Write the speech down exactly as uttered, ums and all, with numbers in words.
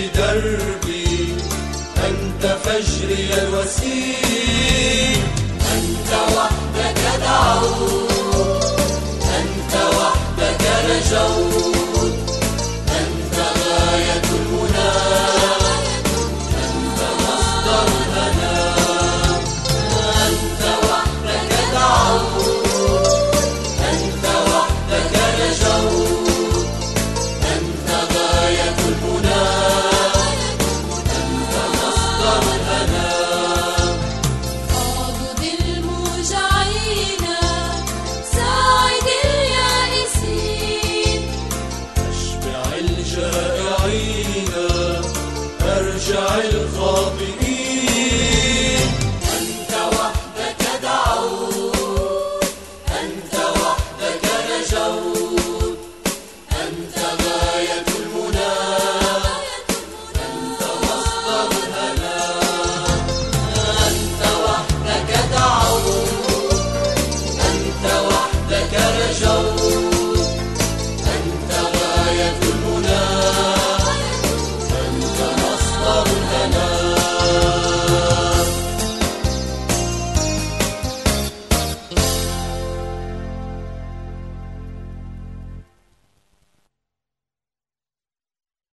دربي، أنت فجري الوسيم. أنت وحدك دعوت، أنت وحدك رجوت، أنت غاية المنى، أنت مصدر الهنا. أنت وحدك دعوت، أنت وحدك رجوت، أنت غاية المنى، أنت مصدر الهنا. عضد الموجعين، ساعد اليائسين، أشبع الجائعين، أرجع الخاطئين.